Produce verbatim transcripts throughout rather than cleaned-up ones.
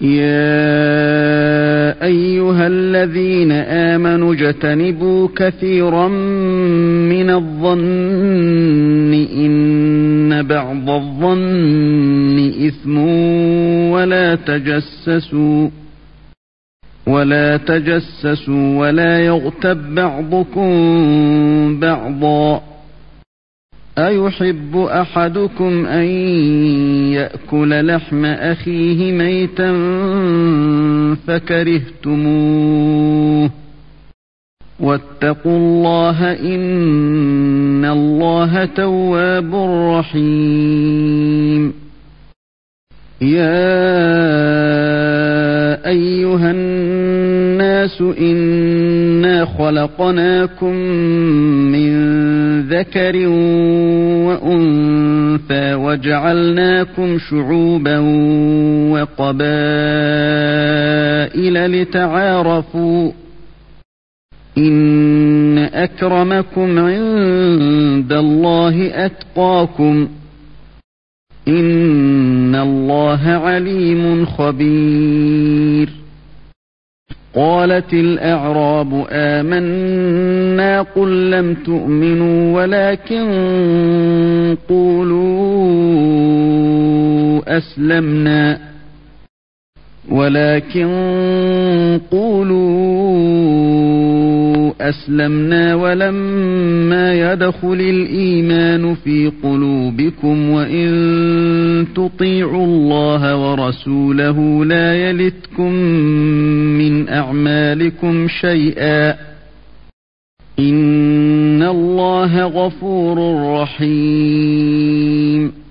يا أيها الذين آمنوا اجتنبوا كثيرا من الظن إن بعض الظن إثم ولا تجسسوا ولا تجسسوا ولا يغتب بعضكم بعضا أيحب أحدكم أن يأكل لحم أخيه ميتا فكرهتموه واتقوا الله إن الله تواب رحيم. يا أيها الناس إنا خلقناكم من ذكر وأنثى وجعلناكم شعوبا وقبائل لتعارفوا إن أكرمكم عند الله أتقاكم إن الله عليم خبير. قالت الأعراب آمنا قل لم تؤمنوا ولكن قولوا أسلمنا ولكن قولوا أسلمنا ولما يدخل الإيمان في قلوبكم وإن تطيعوا الله ورسوله لا يلتكم من أعمالكم شيئا إن الله غفور رحيم.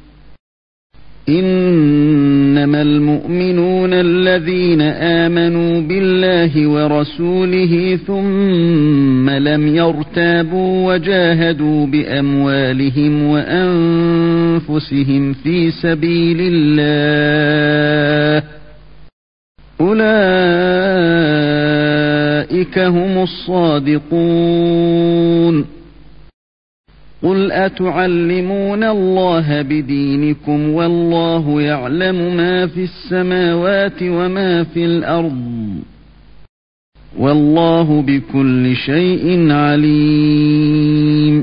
إنما المؤمنون الذين آمنوا بالله ورسوله ثم لم يرتابوا وجاهدوا بأموالهم وأنفسهم في سبيل الله أولئك هم الصادقون. قل أتعلمون الله بدينكم والله يعلم ما في السماوات وما في الأرض والله بكل شيء عليم.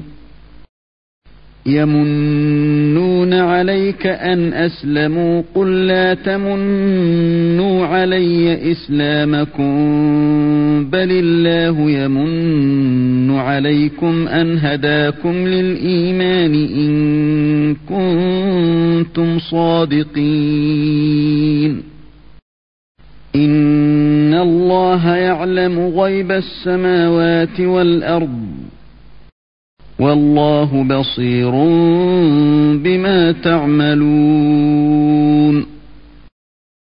يمنون عليك أن أسلموا قل لا تمنوا علي إسلامكم بل الله يمن عليكم أن هداكم للإيمان إن كنتم صادقين. إن الله يعلم غيب السماوات والأرض والله بصير بما تعملون.